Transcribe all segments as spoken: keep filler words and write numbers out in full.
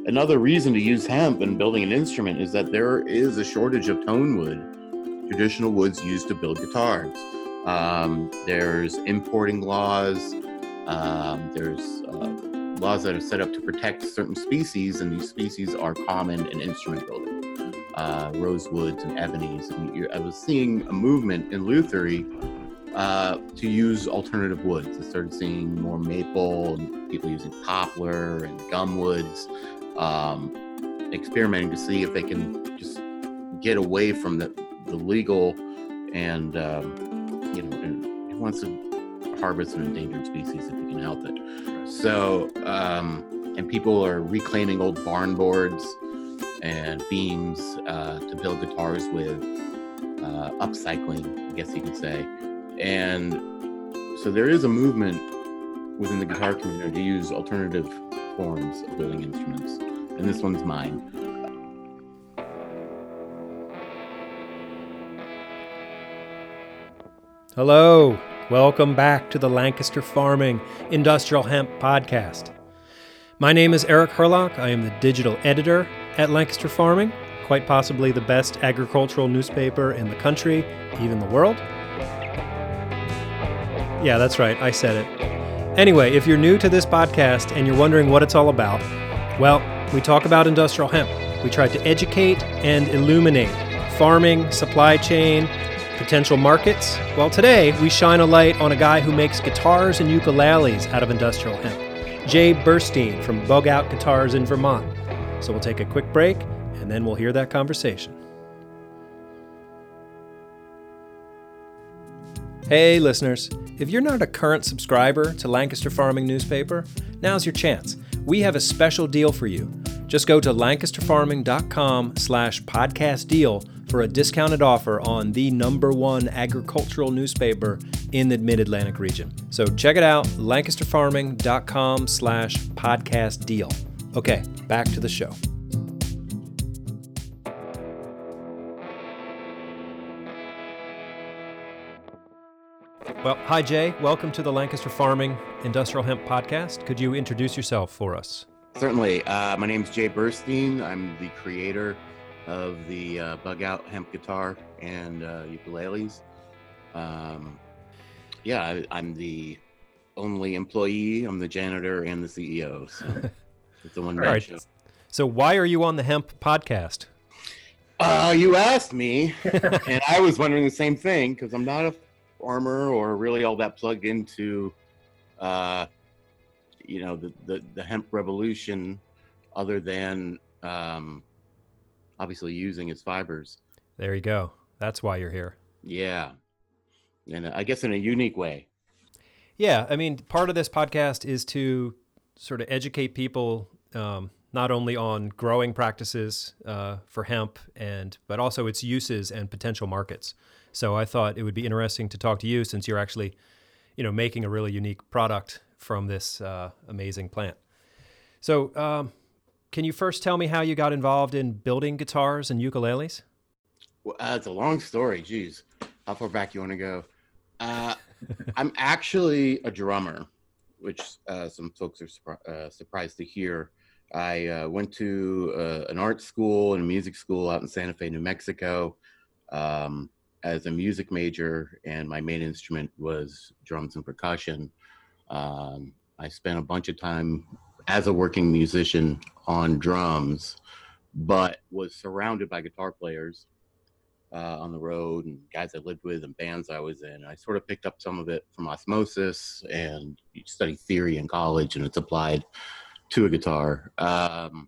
another reason to use hemp in building an instrument is that there is a shortage of tone wood, traditional woods used to build guitars. Um, there's importing laws. Um, there's uh, laws that are set up to protect certain species, and these species are common in instrument building. Uh, rosewoods and ebonies. And you're, I was seeing a movement in lutherie uh, to use alternative woods. I started seeing more maple and people using poplar and gum woods, um, experimenting to see if they can just get away from the, the legal and, um, you know, and who wants to harvest an endangered species if you can help it. So, um, and people are reclaiming old barn boards and beams uh, to build guitars with, uh, upcycling, I guess you could say. And so there is a movement within the guitar community to use alternative forms of building instruments, and this one's mine. Hello, welcome back to the Lancaster Farming Industrial Hemp Podcast. My name is Eric Herlock. I am the digital editor at Lancaster Farming, quite possibly the best agricultural newspaper in the country, even the world. Yeah, that's right, I said it. Anyway, if you're new to this podcast and you're wondering what it's all about, well, we talk about industrial hemp. We try to educate and illuminate farming, supply chain, potential markets. Well, today we shine a light on a guy who makes guitars and ukuleles out of industrial hemp, Jay Burstein from Bug Out Guitars in Vermont. So we'll take a quick break and then we'll hear that conversation. Hey listeners, if you're not a current subscriber to Lancaster Farming newspaper, now's your chance. We have a special deal for you. Just go to lancasterfarming.com slash podcast deal for a discounted offer on the number one agricultural newspaper in the Mid-Atlantic region. So check it out, lancasterfarming.com slash podcast deal. Okay, back to the show. Well, hi Jay, welcome to the Lancaster Farming Industrial Hemp Podcast. Could you introduce yourself for us? Certainly. Uh, my name is Jay Burstein. I'm the creator of the uh, Bug Out hemp guitar and uh, ukuleles. Um, yeah, I, I'm the only employee. I'm the janitor and the C E O. So it's the one man show. So why are you on the hemp podcast? Uh, you asked me, and I was wondering the same thing because I'm not a farmer or really all that plugged into, uh, you know, the, the, the hemp revolution other than um, obviously using its fibers. There you go. That's why you're here. Yeah. And I guess in a unique way. Yeah. I mean, part of this podcast is to sort of educate people um, not only on growing practices uh, for hemp, and but also its uses and potential markets. So I thought it would be interesting to talk to you since you're actually, you know, making a really unique product from this uh, amazing plant. So um, can you first tell me how you got involved in building guitars and ukuleles? Well, uh, it's a long story. Geez, how far back you want to go? Uh, I'm actually a drummer, which uh, some folks are surpri- uh, surprised to hear. I uh, went to uh, an art school and a music school out in Santa Fe, New Mexico, um, as a music major, and my main instrument was drums and percussion. Um, I spent a bunch of time as a working musician on drums, but was surrounded by guitar players uh, on the road and guys I lived with and bands I was in. I sort of picked up some of it from osmosis, and you study theory in college and it's applied to a guitar. Um,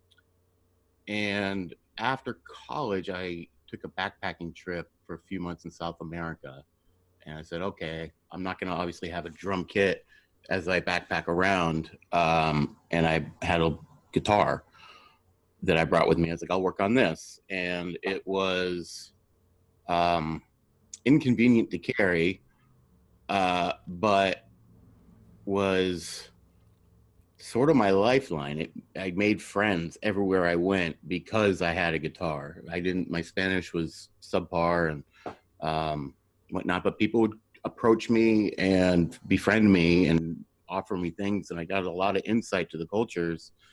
and after college, I took a backpacking trip for a few months in South America. And I said, okay, I'm not going to obviously have a drum kit as I backpack around. Um, and I had a guitar that I brought with me. I was like, I'll work on this. And it was um, inconvenient to carry, uh, but was sort of my lifeline. It, I made friends everywhere I went because I had a guitar. I didn't, my Spanish was subpar and um, whatnot, but people would approach me and befriend me and offer me things. And I got a lot of insight to the cultures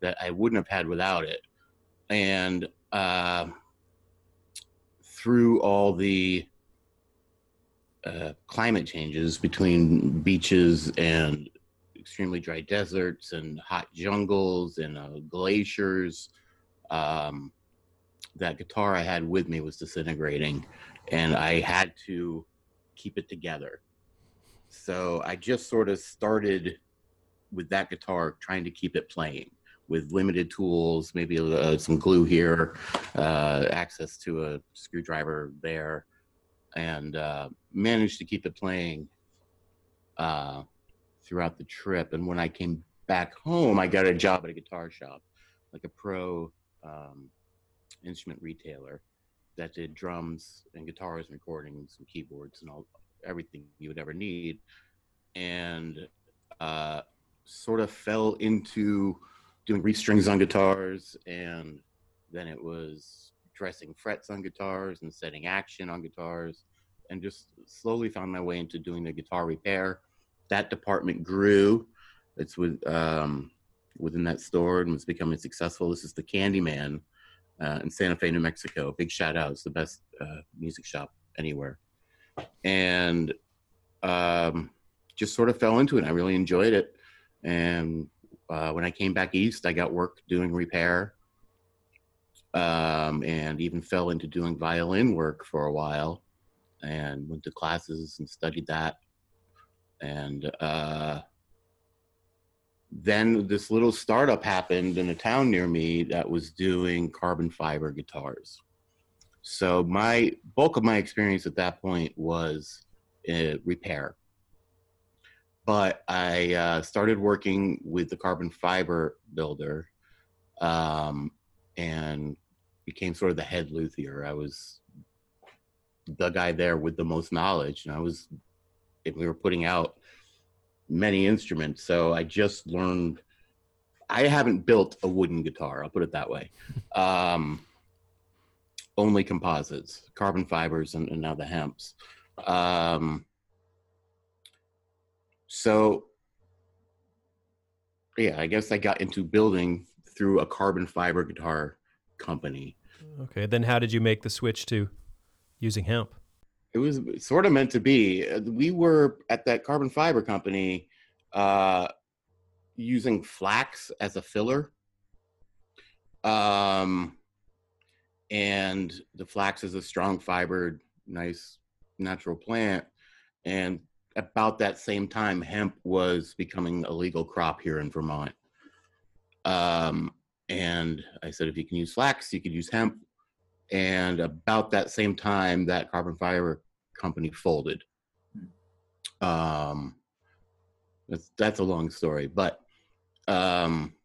that I wouldn't have had without it. And uh, through all the uh, climate changes between beaches and extremely dry deserts and hot jungles and uh, glaciers, um, that guitar I had with me was disintegrating, and I had to keep it together. So I just sort of started with that guitar, trying to keep it playing with limited tools, maybe uh, some glue here, uh, access to a screwdriver there, and uh, managed to keep it playing uh, throughout the trip. And when I came back home, I got a job at a guitar shop, like a pro um, instrument retailer that did drums and guitars and recordings and keyboards and all everything you would ever need. And uh, sort of fell into doing restrings on guitars, and then it was dressing frets on guitars and setting action on guitars, and just slowly found my way into doing the guitar repair. That department grew. It's with um, within that store and was becoming successful. This is the Candyman uh, in Santa Fe, New Mexico. Big shout out. It's the best uh, music shop anywhere. And um, just sort of fell into it. I really enjoyed it. And uh, when I came back east, I got work doing repair, um, and even fell into doing violin work for a while, and went to classes and studied that. And uh, then this little startup happened in a town near me that was doing carbon fiber guitars. So my bulk of my experience at that point was uh, repair. But I uh, started working with the carbon fiber builder, um, and became sort of the head luthier. I was the guy there with the most knowledge, and I was, we were putting out many instruments. So I just learned, I haven't built a wooden guitar, I'll put it that way. Um, only composites, carbon fibers, and, and now the hemps. Um, So, yeah, I guess I got into building through a carbon fiber guitar company. Okay, then how did you make the switch to using hemp? It was sort of meant to be. We were at that carbon fiber company uh, using flax as a filler. Um, and the flax is a strong fibered, nice natural plant. And about that same time, hemp was becoming a legal crop here in Vermont. Um, and I said, if you can use flax, you could use hemp. And about that same time, that carbon fiber company folded. Um, that's, that's a long story, but, um,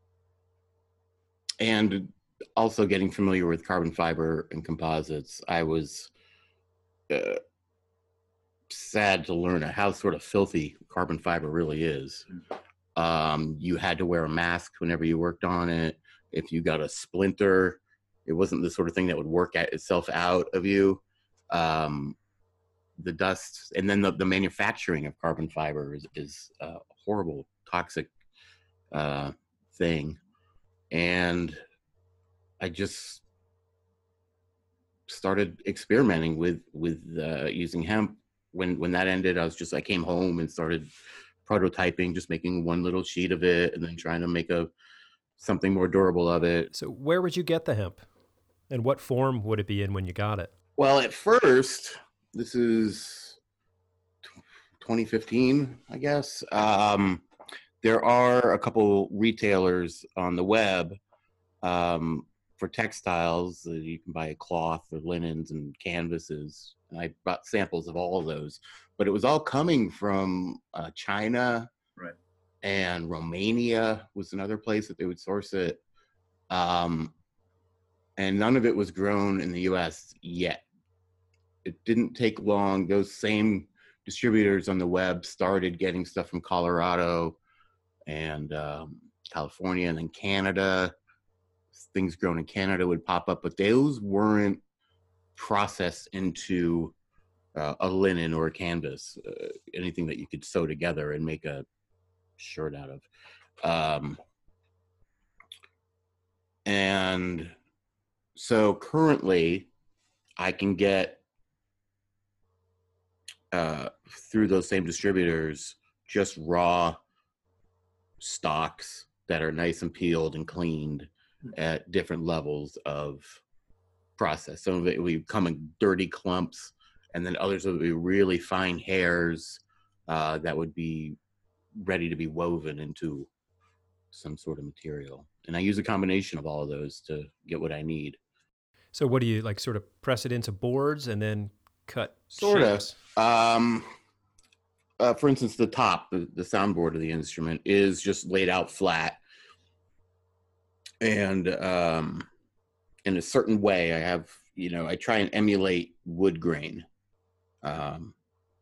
and also getting familiar with carbon fiber and composites, I was, uh, sad to learn how sort of filthy carbon fiber really is. Um, you had to wear a mask whenever you worked on it. If you got a splinter, it wasn't the sort of thing that would work at itself out of you. Um, the dust, and then the, the manufacturing of carbon fiber is, is a horrible, toxic uh, thing. And I just started experimenting with with uh, using hemp. When when that ended, I was just, I came home and started prototyping, just making one little sheet of it and then trying to make a something more durable of it. So where would you get the hemp? And what form would it be in when you got it? Well, at first, this is twenty fifteen, I guess. Um, there are a couple retailers on the web um, for textiles. You can buy cloth or linens and canvases. And I bought samples of all of those, but it was all coming from uh, China, right? And Romania was another place that they would source it. Um, and none of it was grown in the U S yet. It didn't take long. Those same distributors on the web started getting stuff from Colorado and um, California, and then Canada. Things grown in Canada would pop up, but those weren't processed into uh, a linen or a canvas, uh, anything that you could sew together and make a shirt out of. Um, And so currently I can get uh, through those same distributors just raw stalks that are nice and peeled and cleaned at different levels of process. Some of it will come in dirty clumps, and then others will be really fine hairs uh, that would be ready to be woven into some sort of material. And I use a combination of all of those to get what I need. So what do you like sort of press it into boards and then cut Sort shapes? of. Um, uh, for instance, the top, the, the soundboard of the instrument is just laid out flat. And um, in a certain way, I have, you know, I try and emulate wood grain. Um,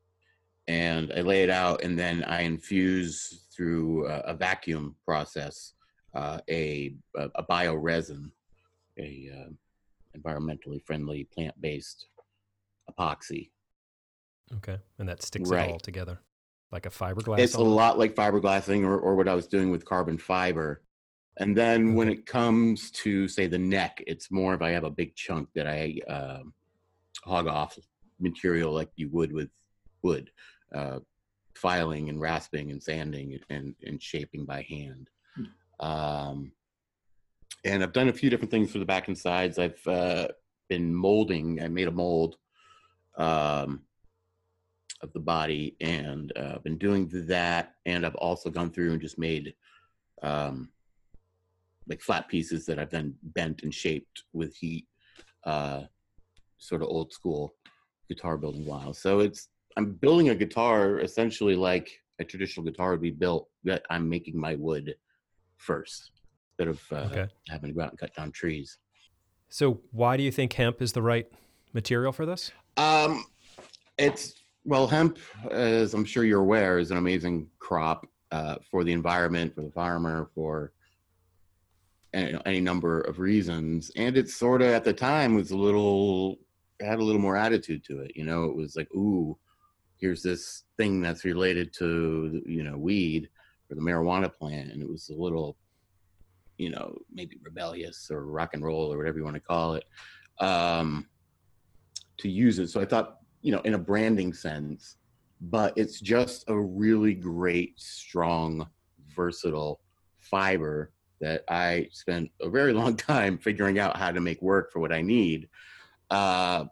and I lay it out, and then I infuse through a, a vacuum process uh, a, a, a bioresin, a uh, environmentally friendly plant-based epoxy. Okay. And that sticks Right. it all together like a fiberglass? It's almost? a lot like fiberglassing or, or what I was doing with carbon fiber. And then okay. when it comes to, say, the neck, it's more of I have a big chunk that I uh, hog off material like you would with wood, uh, filing and rasping and sanding and, and shaping by hand. Hmm. Um, and I've done a few different things for the back and sides. I've uh, been molding. I made a mold um, of the body, and uh, I've been doing that. And I've also gone through and just made um, like flat pieces that I've then bent and shaped with heat, uh, sort of old school guitar building style. So it's, I'm building a guitar essentially like a traditional guitar would be built, that I'm making my wood first instead of uh, okay. having to go out and cut down trees. So why do you think hemp is the right material for this? Um, it's, well, hemp, as I'm sure you're aware, is an amazing crop uh, for the environment, for the farmer, for any, any number of reasons. And it's sort of, at the time, was a little, had a little more attitude to it. You know, it was like, ooh, here's this thing that's related to, you know, weed or the marijuana plant. And it was a little, you know, maybe rebellious or rock and roll or whatever you want to call it, um, to use it. So I thought, you know, in a branding sense, but it's just a really great, strong, versatile fiber that I spent a very long time figuring out how to make work for what I need. Uh,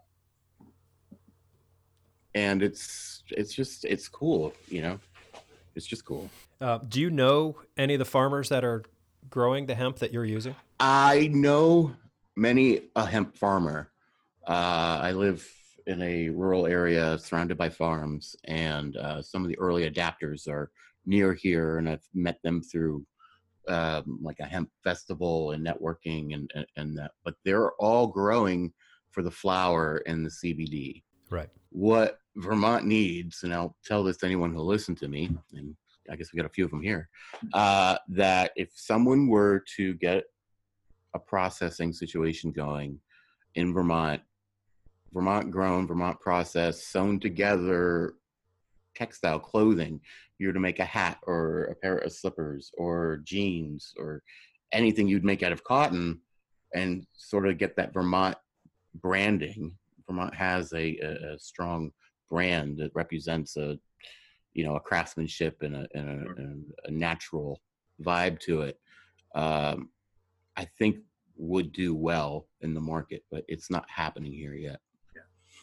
and it's, it's just, it's cool, you know, it's just cool. Uh, do you know any of the farmers that are growing the hemp that you're using? I know many a hemp farmer. Uh, I live in a rural area surrounded by farms, and uh, some of the early adapters are near here, and I've met them through um, like a hemp festival and networking and, and, and that, but they're all growing for the flower and the C B D. Right. What Vermont needs, and I'll tell this to anyone who'll listen to me, and I guess we got a few of them here, uh, that if someone were to get a processing situation going in Vermont, Vermont grown, Vermont processed, sewn together textile clothing, you're to make a hat or a pair of slippers or jeans or anything you'd make out of cotton and sort of get that Vermont branding. Vermont has a, a, a strong brand that represents a, you know, a craftsmanship and a, and a, and a natural vibe to it. Um, I think would do well in the market, but it's not happening here yet. Yeah.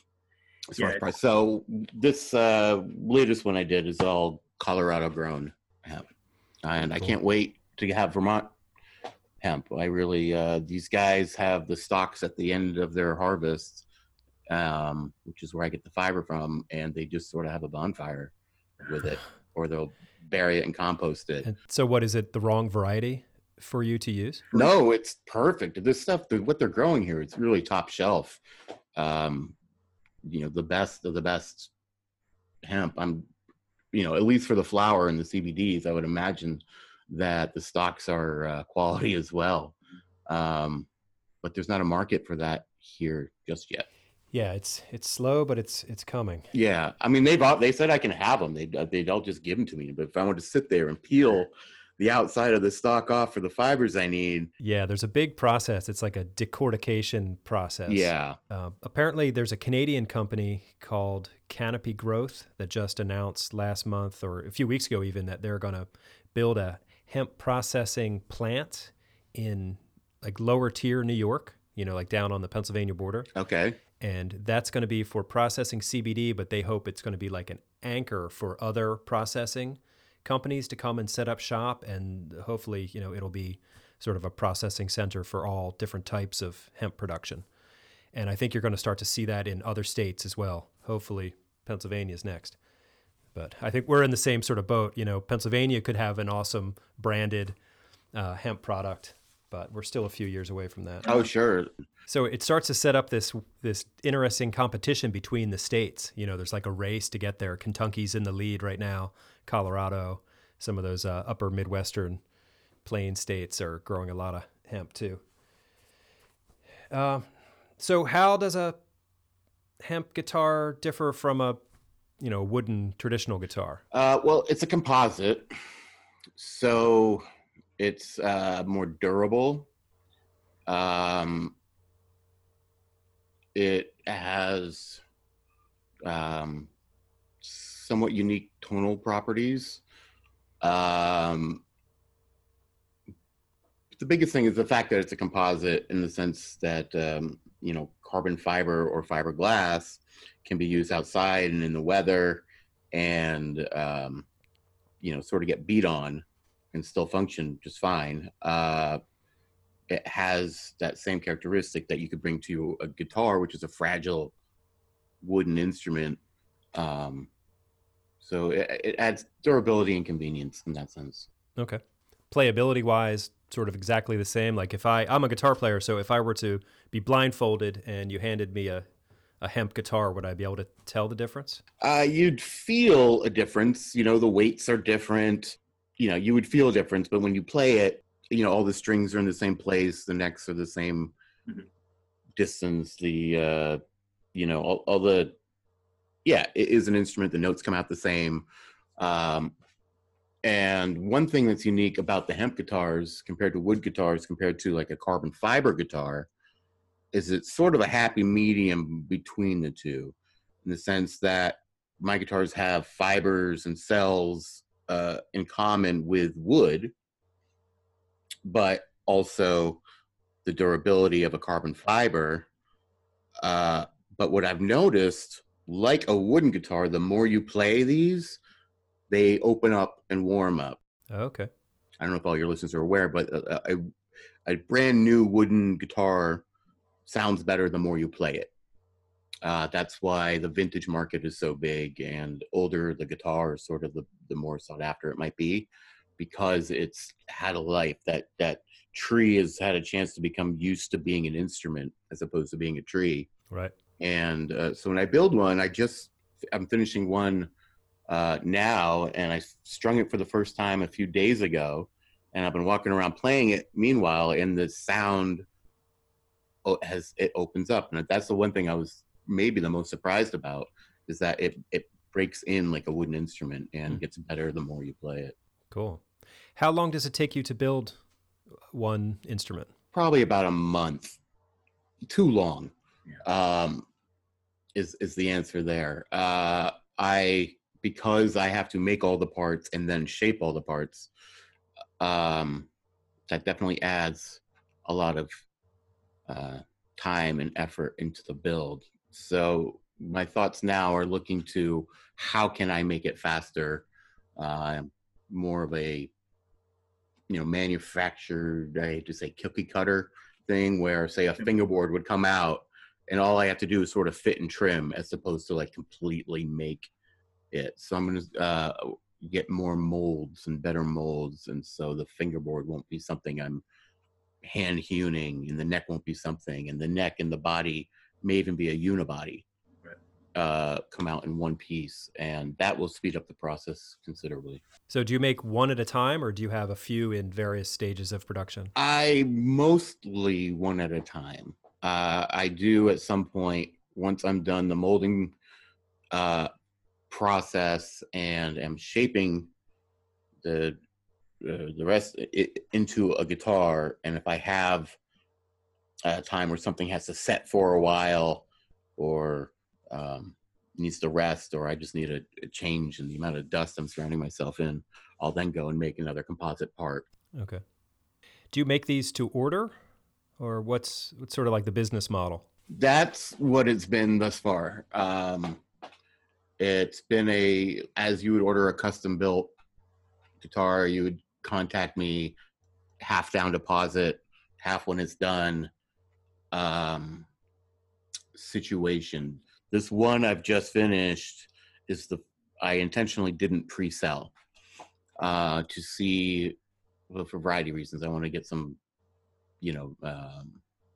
As far yeah, as price. So this uh, latest one I did is all Colorado grown hemp, and cool. I can't wait to have Vermont hemp. I really, uh, these guys have the stalks at the end of their harvest, um, which is where I get the fiber from, and they just sort of have a bonfire with it, or they'll bury it and compost it. And so what is it, the wrong variety for you to use? No, it's perfect. This stuff, what they're growing here, it's really top shelf. Um, you know, the best of the best hemp. I'm, you know, at least for the flower and the C B Ds, I would imagine that the stocks are uh, quality as well. Um, but there's not a market for that here just yet. Yeah, it's it's slow, but it's it's coming. Yeah, I mean, they've they said I can have them. They they don't just give them to me. But if I want to sit there and peel the outside of the stalk off for the fibers I need. Yeah, there's a big process. It's like a decortication process. Yeah. Uh, apparently, there's a Canadian company called Canopy Growth that just announced last month or a few weeks ago even that they're going to build a hemp processing plant in like lower tier New York, you know, like down on the Pennsylvania border. Okay. And that's going to be for processing C B D, but they hope it's going to be like an anchor for other processing companies to come and set up shop. And hopefully, you know, it'll be sort of a processing center for all different types of hemp production. And I think you're going to start to see that in other states as well. Hopefully, Pennsylvania's next. But I think we're in the same sort of boat. You know, Pennsylvania could have an awesome branded uh, hemp product, but we're still a few years away from that. Oh, sure. So it starts to set up this this interesting competition between the states. You know, there's like a race to get there. Kentucky's in the lead right now. Colorado, some of those uh, upper Midwestern plain states are growing a lot of hemp too. Uh, so how does a hemp guitar differ from a, you know, wooden traditional guitar? Uh, well, it's a composite, so it's uh, more durable. Um, it has um, somewhat unique tonal properties. Um, the biggest thing is the fact that it's a composite in the sense that, um, you know, carbon fiber or fiberglass can be used outside and in the weather and, um, you know, sort of get beat on and still function just fine. Uh, it has that same characteristic that you could bring to a guitar, which is a fragile wooden instrument. Um, so it, it adds durability and convenience in that sense. Okay. Playability wise, sort of exactly the same. Like if I, I'm a guitar player, so if I were to be blindfolded and you handed me a, a hemp guitar, would I be able to tell the difference? Uh, you'd feel a difference. You know, the weights are different. You know, you would feel a difference, but when you play it, you know, all the strings are in the same place, the necks are the same mm-hmm. distance, the, uh, you know, all, all the, yeah, it is an instrument. The notes come out the same. Um, and one thing that's unique about the hemp guitars compared to wood guitars, compared to like a carbon fiber guitar, is it's sort of a happy medium between the two, in the sense that my guitars have fibers and cells uh, in common with wood, but also the durability of a carbon fiber. Uh, but what I've noticed, like a wooden guitar, the more you play these, they open up and warm up. Okay. I don't know if all your listeners are aware, but a, a, a brand new wooden guitar sounds better the more you play it. Uh, that's why the vintage market is so big, and older the guitar is sort of the, the more sought after it might be, because it's had a life. That that tree has had a chance to become used to being an instrument as opposed to being a tree. Right. And uh, so when I build one, I just, I'm finishing one uh, now, and I strung it for the first time a few days ago, and I've been walking around playing it meanwhile, and the sound has, it opens up. And that's the one thing I was maybe the most surprised about, is that it, it breaks in like a wooden instrument and mm. gets better the more you play it. Cool. How long does it take you to build one instrument? Probably about a month. Too long. Yeah. Um, is is the answer there. Uh, I because I have to make all the parts and then shape all the parts. Um, that definitely adds a lot of uh, time and effort into the build. So my thoughts now are looking to how can I make it faster, uh, more of a, you know, manufactured, I hate to say cookie cutter thing, where say a fingerboard would come out and all I have to do is sort of fit and trim, as opposed to like completely make it. So I'm going to uh, get more molds and better molds. And so the fingerboard won't be something I'm hand hewing, and the neck won't be something, and the neck and the body may even be a unibody, right. uh, come out in one piece. And that will speed up the process considerably. So do you make one at a time, or do you have a few in various stages of production? I mostly one at a time. Uh, I do at some point, once I'm done the molding uh, process and am shaping the uh, the rest I- into a guitar. And if I have a time where something has to set for a while, or um, needs to rest, or I just need a, a change in the amount of dust I'm surrounding myself in, I'll then go and make another composite part. Okay. Do you make these to order, or what's what's sort of like the business model? That's what it's been thus far. Um, it's been a, as you would order a custom built guitar, you would contact me, half down deposit, half when it's done, um, situation. This one I've just finished is the, I intentionally didn't pre-sell uh, to see, well, for a variety of reasons. I want to get some, you know, um,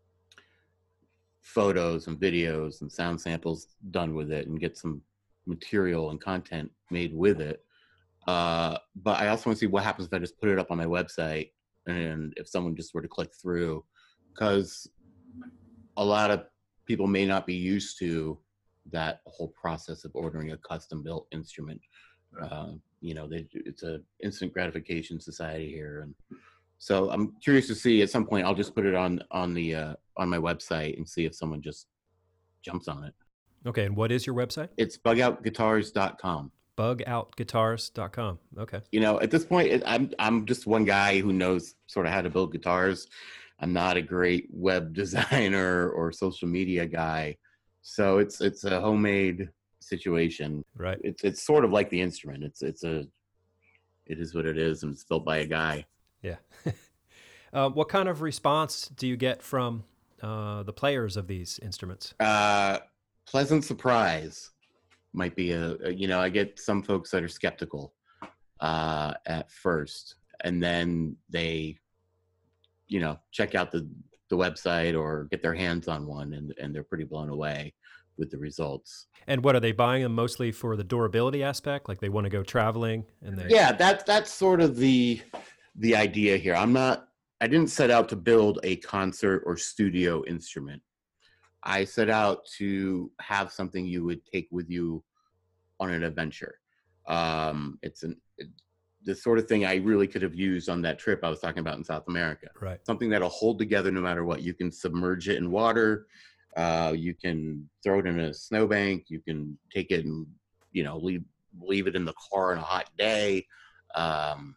photos and videos and sound samples done with it, and get some material and content made with it. Uh, but I also want to see what happens if I just put it up on my website, and if someone just were to click through, because a lot of people may not be used to that whole process of ordering a custom built instrument. Uh, you know, they, it's a instant gratification society here, and so I'm curious to see, at some point I'll just put it on on the uh, on my website and see if someone just jumps on it. Okay, and what is your website? It's bug out guitars dot com. bug out guitars dot com. Okay. You know, at this point, it, I'm I'm just one guy who knows sort of how to build guitars. I'm not a great web designer or social media guy, so it's it's a homemade situation. Right. It's it's sort of like the instrument. It's it's a it is what it is, and it's built by a guy. Yeah. uh, what kind of response do you get from uh, the players of these instruments? Uh, pleasant surprise might be a, a you know, I get some folks that are skeptical uh, at first, and then they, you know, check out the the website or get their hands on one, and and they're pretty blown away with the results. And what are they buying them mostly for, the durability aspect? Like they want to go traveling and they Yeah, that's that's sort of the the idea here. I'm not I didn't set out to build a concert or studio instrument. I set out to have something you would take with you on an adventure. Um, it's an it, the sort of thing I really could have used on that trip I was talking about in South America. Right. Something that'll hold together no matter what. You can submerge it in water. Uh, you can throw it in a snowbank. You can take it and, you know, leave leave it in the car on a hot day. Um,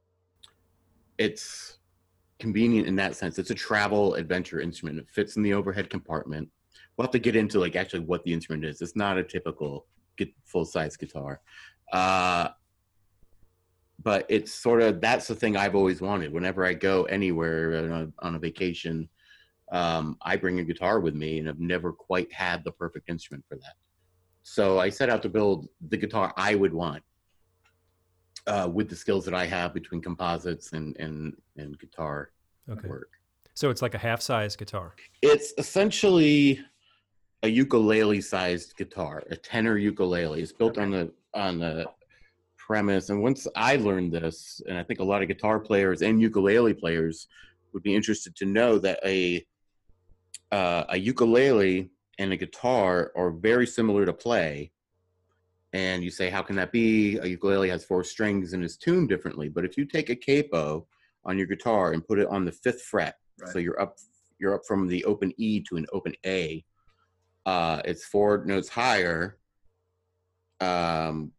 it's convenient in that sense. It's a travel adventure instrument. It fits in the overhead compartment. We'll have to get into like actually what the instrument is. It's not a typical full-size guitar. Uh, but it's sort of, that's the thing I've always wanted. Whenever I go anywhere on a, on a vacation, um, I bring a guitar with me, and I've never quite had the perfect instrument for that. So I set out to build the guitar I would want uh, with the skills that I have between composites and, and, and guitar okay. work. So it's like a half-size guitar. It's essentially a ukulele-sized guitar, a tenor ukulele. It's built okay. on the on the premise. And once I learned this, and I think a lot of guitar players and ukulele players would be interested to know that a uh, a ukulele and a guitar are very similar to play. And you say, how can that be? A ukulele has four strings and is tuned differently. But if you take a capo on your guitar and put it on the fifth fret, right. so you're up you're up from the open E to an open A, uh, it's four notes higher. Um,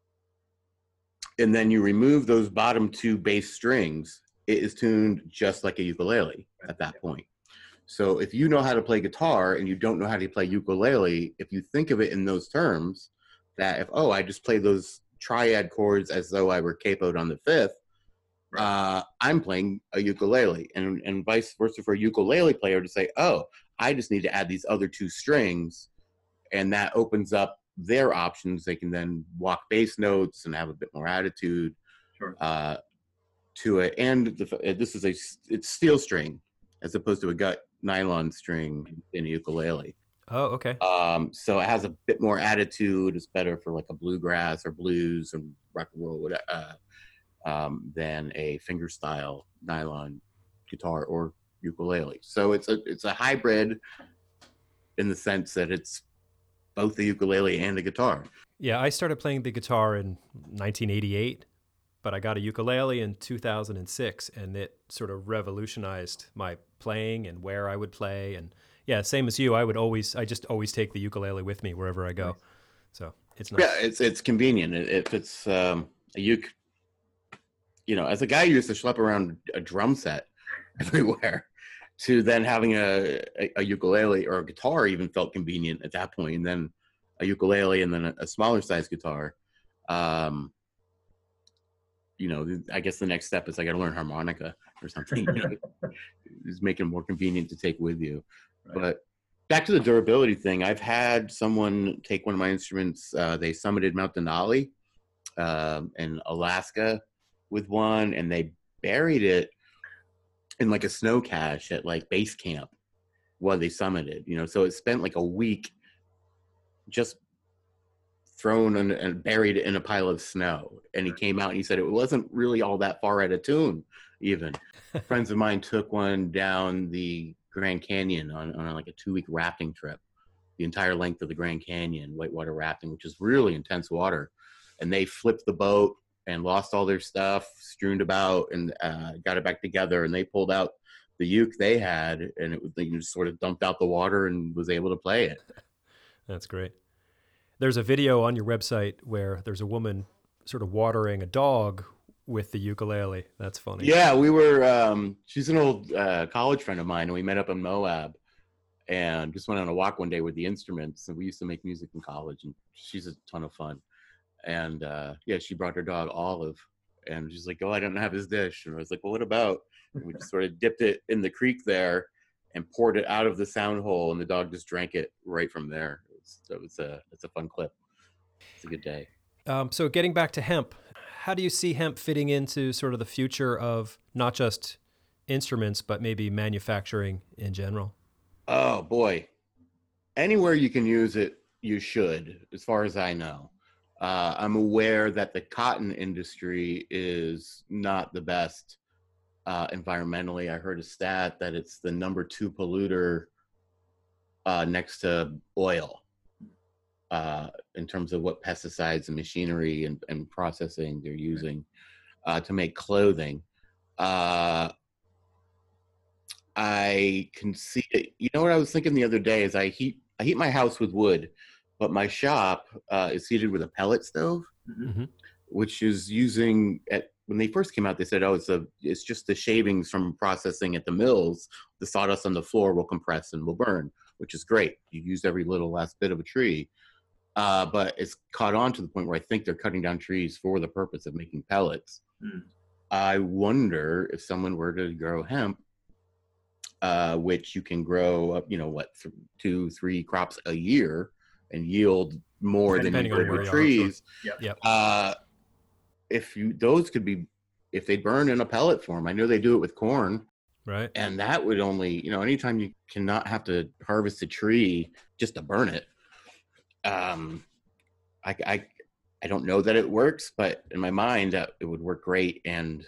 and then you remove those bottom two bass strings, it is tuned just like a ukulele at that point. So if you know how to play guitar and you don't know how to play ukulele, if you think of it in those terms, that if, oh, I just play those triad chords as though I were capoed on the fifth, uh, I'm playing a ukulele. And, and vice versa for a ukulele player to say, oh, I just need to add these other two strings, and that opens up their options. They can then walk bass notes and have a bit more attitude sure. uh, to it. And the, this is a it's steel string as opposed to a gut nylon string in a ukulele. Oh, okay. Um, so it has a bit more attitude. It's better for like a bluegrass or blues or rock and roll uh, um, than a fingerstyle nylon guitar or ukulele. So it's a it's a hybrid in the sense that it's both the ukulele and the guitar. Yeah, I started playing the guitar in nineteen eighty-eight, but I got a ukulele in two thousand six, and it sort of revolutionized my playing and where I would play. And yeah, same as you, I would always, I just always take the ukulele with me wherever I go. So it's nice. Yeah, it's it's convenient. If it's um, a uke, you know, as a guy who used to schlep around a drum set everywhere, to then having a, a, a ukulele or a guitar even felt convenient at that point, and then a ukulele and then a, a smaller size guitar. Um, you know, I guess the next step is I got to learn harmonica or something. You know, it's making it more convenient to take with you. Right. But back to the durability thing, I've had someone take one of my instruments. Uh, they summited Mount Denali um, in Alaska with one, and they buried it in like a snow cache at like base camp while they summited. You know, so it spent like a week just thrown and, and buried in a pile of snow. And he came out and he said it wasn't really all that far out of tune even. Friends of mine took one down the Grand Canyon on, on like a two-week rafting trip, the entire length of the Grand Canyon, whitewater rafting, which is really intense water. And they flipped the boat and lost all their stuff, strewned about, and uh, got it back together. And they pulled out the uke they had, and it they just sort of dumped out the water and was able to play it. That's great. There's a video on your website where there's a woman sort of watering a dog with the ukulele. That's funny. Yeah, we were, um, she's an old uh, college friend of mine, and we met up in Moab and just went on a walk one day with the instruments. And we used to make music in college, and she's a ton of fun. And uh, yeah, she brought her dog Olive, and she's like, oh, I don't have his dish. And I was like, well, what about? And we just sort of dipped it in the creek there and poured it out of the sound hole, and the dog just drank it right from there. So it was a, it's a fun clip. It's a good day. Um, so getting back to hemp, how do you see hemp fitting into sort of the future of not just instruments, but maybe manufacturing in general? Oh, boy. Anywhere you can use it, you should, as far as I know. Uh, I'm aware that the cotton industry is not the best uh, environmentally. I heard a stat that it's the number two polluter uh, next to oil. Uh, in terms of what pesticides and machinery and, and processing they're using uh, to make clothing. Uh, I can see it. You know what I was thinking the other day is I heat I heat my house with wood, but my shop uh, is heated with a pellet stove, mm-hmm. which is using at when they first came out, they said, oh, it's a it's just the shavings from processing at the mills. The sawdust on the floor will compress and will burn, which is great. You use every little last bit of a tree. Uh, but it's caught on to the point where I think they're cutting down trees for the purpose of making pellets. Mm. I wonder if someone were to grow hemp, uh, which you can grow up, you know, what, th- two, three crops a year and yield more than you would with trees. Sure. Yep. Yep. Uh, if you, those could be, if they burn in a pellet form, I know they do it with corn. Right. And that would only, you know, anytime you cannot have to harvest a tree just to burn it. Um, I, I, I don't know that it works, but in my mind, uh, it would work great and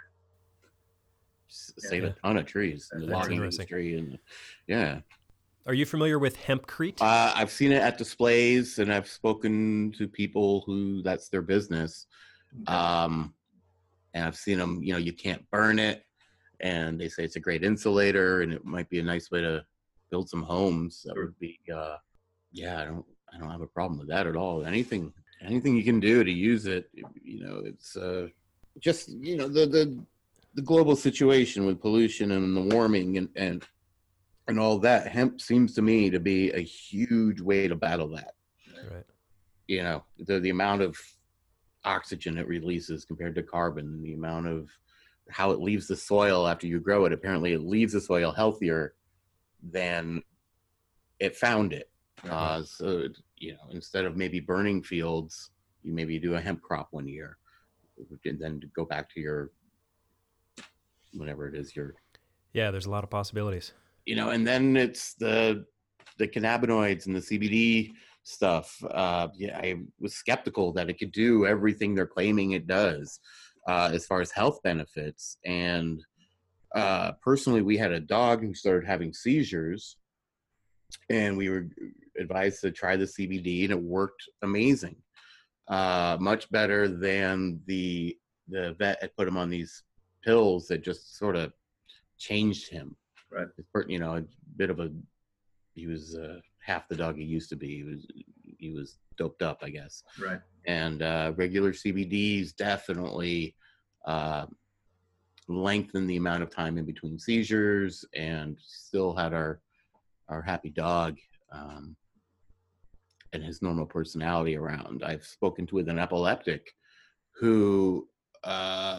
yeah, save yeah. a ton of trees in the logging industry. And yeah. Are you familiar with hempcrete? Uh, I've seen it at displays, and I've spoken to people who that's their business. Okay. Um, and I've seen them. You know, you can't burn it, and they say it's a great insulator, and it might be a nice way to build some homes. That sure. would be, uh, yeah. I don't. I don't have a problem with that at all. Anything, anything you can do to use it, you know, it's uh, just, you know, the, the, the global situation with pollution and the warming and, and, and all that. Hemp seems to me to be a huge way to battle that. Right. You know, the, the amount of oxygen it releases compared to carbon, the amount of how it leaves the soil after you grow it. Apparently it leaves the soil healthier than it found it. Uh, so, you know, instead of maybe burning fields, you maybe do a hemp crop one year and then go back to your, whatever it is, your. Yeah, there's a lot of possibilities. You know, and then it's the, the cannabinoids and the C B D stuff. Uh, yeah, I was skeptical that it could do everything they're claiming it does uh, as far as health benefits. And uh, personally, we had a dog who started having seizures. And we were advised to try the C B D, and it worked amazing. Uh, much better than the the vet had put him on these pills that just sort of changed him. Right. You know, a bit of a, he was uh, half the dog he used to be. He was, he was doped up, I guess. Right. And uh, regular C B Ds definitely uh, lengthened the amount of time in between seizures, and still had our, our happy dog um, and his normal personality around. I've spoken to with an epileptic who uh,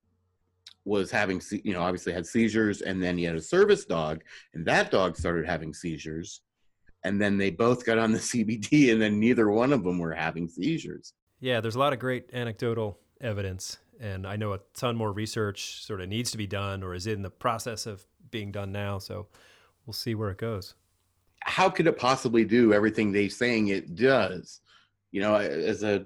was having, you know, obviously had seizures, and then he had a service dog, and that dog started having seizures, and then they both got on the C B D, and then neither one of them were having seizures. Yeah, there's a lot of great anecdotal evidence, and I know a ton more research sort of needs to be done or is in the process of being done now, so we'll see where it goes. How could it possibly do everything they're saying it does? You know, as a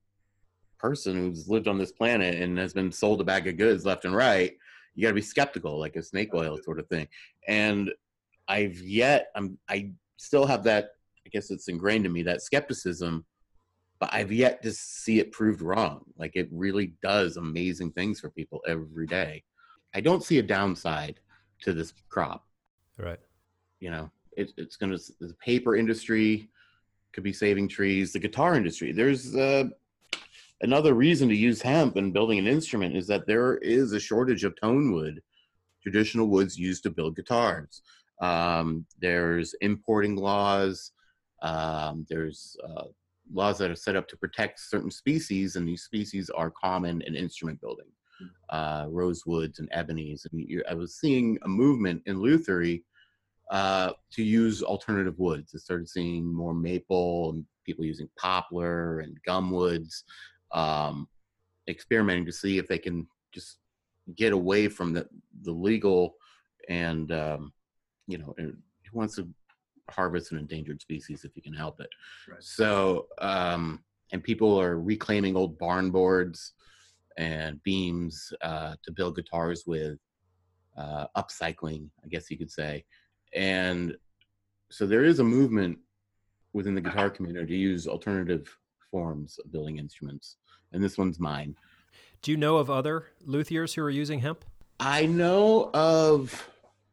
person who's lived on this planet and has been sold a bag of goods left and right, you got to be skeptical, like a snake oil sort of thing. And I've yet, I'm, I still have that, I guess it's ingrained in me, that skepticism, but I've yet to see it proved wrong. Like, it really does amazing things for people every day. I don't see a downside to this crop. Right. You know, it, it's going to, the paper industry could be saving trees, the guitar industry. There's uh, another reason to use hemp in building an instrument is that there is a shortage of tone wood, traditional woods used to build guitars. Um, there's importing laws. Um, there's uh, laws that are set up to protect certain species, and these species are common in instrument building, uh, rosewoods and ebonies. And you, I was seeing a movement in lutherie uh, to use alternative woods. I started seeing more maple and people using poplar and gum woods, um, experimenting to see if they can just get away from the, the legal and, um, you know, who wants to harvest an endangered species if you can help it. Right. So, um, and people are reclaiming old barn boards and beams uh, to build guitars with, uh, upcycling, I guess you could say. And so there is a movement within the guitar community to use alternative forms of building instruments. And this one's mine. Do you know of other luthiers who are using hemp? I know of,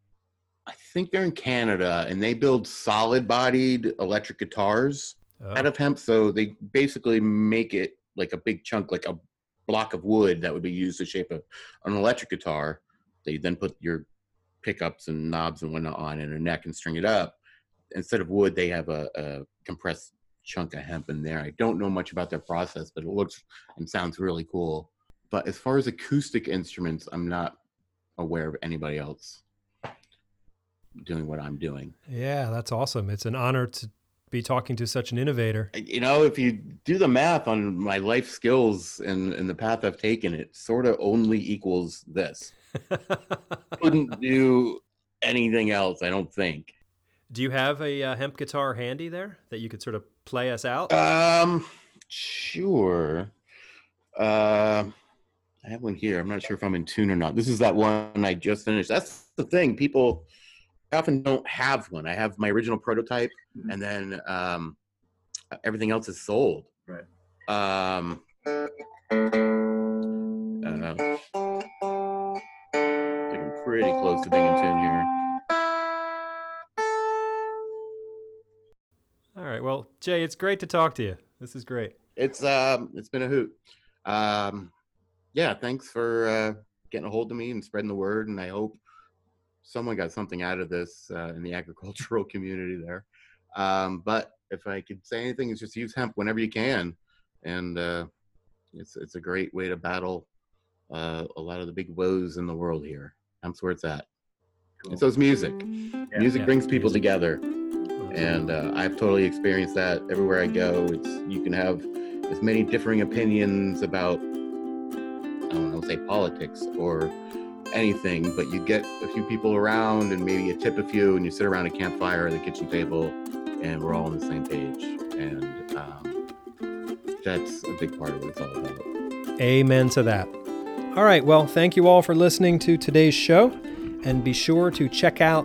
I think they're in Canada, and they build solid-bodied electric guitars Oh. out of hemp. So they basically make it like a big chunk, like a block of wood that would be used to shape a, an electric guitar. They then put your pickups and knobs and whatnot on in a neck and string it up. Instead of wood, they have a, a compressed chunk of hemp in there. I don't know much about their process, but it looks and sounds really cool. But as far as acoustic instruments, I'm not aware of anybody else doing what I'm doing. Yeah, that's awesome. It's an honor to be talking to such an innovator. You know, if you do the math on my life skills and, and the path I've taken, it sort of only equals this. Couldn't do anything else, I don't think. Do you have a uh, hemp guitar handy there that you could sort of play us out? Um, sure. Uh, I have one here. I'm not sure if I'm in tune or not. This is that one I just finished. That's the thing. People often don't have one. I have my original prototype, mm-hmm. and then um, everything else is sold. Right. Um, uh, I think I'm pretty close to being in tune here. All right. Well, Jay, it's great to talk to you. This is great. It's um, it's been a hoot. Um, yeah, thanks for uh, getting a hold of me and spreading the word. And I hope someone got something out of this uh, in the agricultural community there. Um, but if I could say anything, it's just use hemp whenever you can, and uh, it's it's a great way to battle uh, a lot of the big woes in the world here. Hemp's where it's at. Cool. And so is music. Yeah, music yeah, brings people music. together. And uh, I've totally experienced that everywhere I go. It's you can have as many differing opinions about, I don't know, say politics or anything, but you get a few people around and maybe you tip a few and you sit around a campfire or the kitchen table and we're all on the same page. And um, that's a big part of what it's all about. Amen to that. All right. Well, thank you all for listening to today's show, and be sure to check out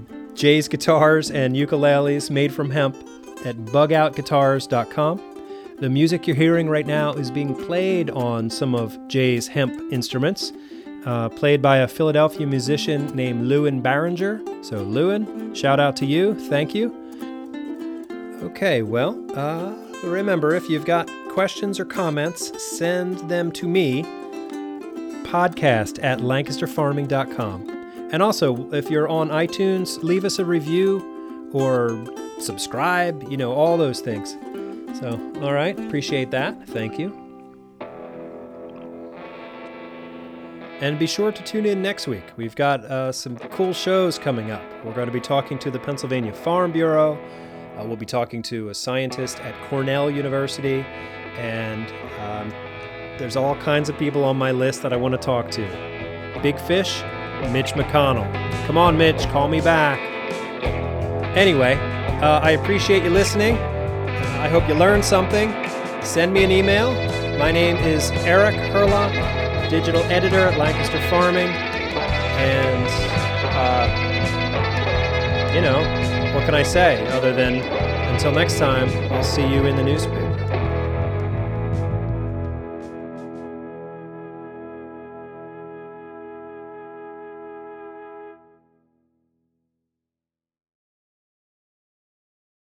Jay's guitars and ukuleles made from hemp at bug out guitars dot com. The music you're hearing right now is being played on some of Jay's hemp instruments, uh, played by a Philadelphia musician named Lewin Barringer. So Lewin, shout out to you. Thank you. Okay, well, uh, remember, if you've got questions or comments, send them to me, podcast at lancaster farming dot com. And also, if you're on iTunes, leave us a review or subscribe, you know, all those things. So, all right, appreciate that. Thank you. And be sure to tune in next week. We've got uh, some cool shows coming up. We're going to be talking to the Pennsylvania Farm Bureau. Uh, we'll be talking to a scientist at Cornell University. And um, there's all kinds of people on my list that I want to talk to. Big Fish, Mitch McConnell. Come on, Mitch, call me back. Anyway, uh, I appreciate you listening. Uh, I hope you learned something. Send me an email. My name is Eric Herlock, digital editor at Lancaster Farming. And, uh, you know, what can I say other than until next time, I'll see you in the newspaper.